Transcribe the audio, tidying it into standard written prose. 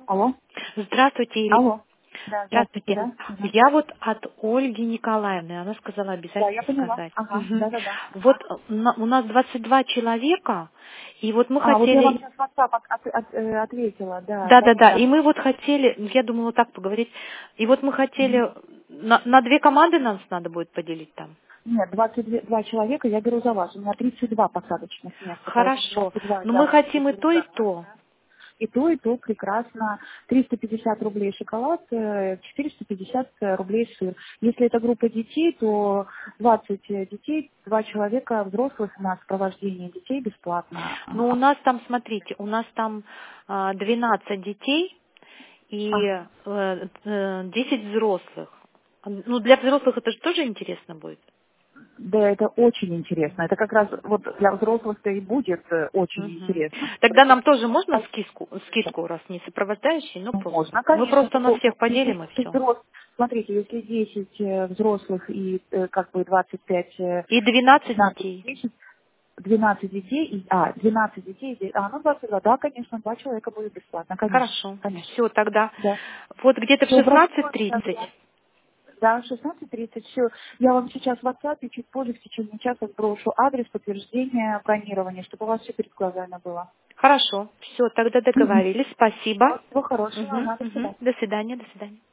Алло. Здравствуйте, Ирина. Алло. Да, здравствуйте, Здравствуйте. да? Ага. Я вот от Ольги Николаевны, она сказала Да, я обязательно поняла. сказать. Ага, Мгм. да-да-да. Вот у нас 22 человека, и вот мы А, вот я вам хотели, сейчас в WhatsApp ответила, да, да-да-да, и да-да-да. мы вот хотели, я думала так поговорить, и вот мы хотели, на две команды нас надо будет поделить там. Нет, 22 человека я беру за вас. У меня 32 посадочных места, поэтому Хорошо, 22 но мы я хотим и беру то, за и вас. то. И то прекрасно. 350 рублей шоколад, 450 рублей сыр. Если это группа детей, то 20 детей, 2 человека взрослых на сопровождение детей бесплатно. Ну, у нас там, смотрите, у нас там 12 детей и Ага. 10 взрослых. Ну, для взрослых это же тоже интересно будет. Да, это очень интересно. Это как раз вот для взрослых-то и будет очень Мгм. интересно. Тогда нам тоже можно скидку, раз не сопровождающий, ну, Ну, можно, мы конечно. просто на всех поделим и все. Смотрите, если 10 взрослых и как бы 25, И 12 15, детей. 10, 12 детей, 12 детей, ну 22, да, конечно, 2 человека будет бесплатно, конечно, Хорошо. конечно. Все, тогда Да. вот где-то в Все, брошюру сейчас, 16:30. да, 16:30, все. Я вам сейчас в WhatsApp чуть позже, в течение часа сброшу адрес подтверждения бронирования, чтобы у вас все перед глазами было. Хорошо. Все, тогда Мгм. договорились. Спасибо. Всего хорошего, Мгм, ага, до мгм. свидания. До свидания, до свидания.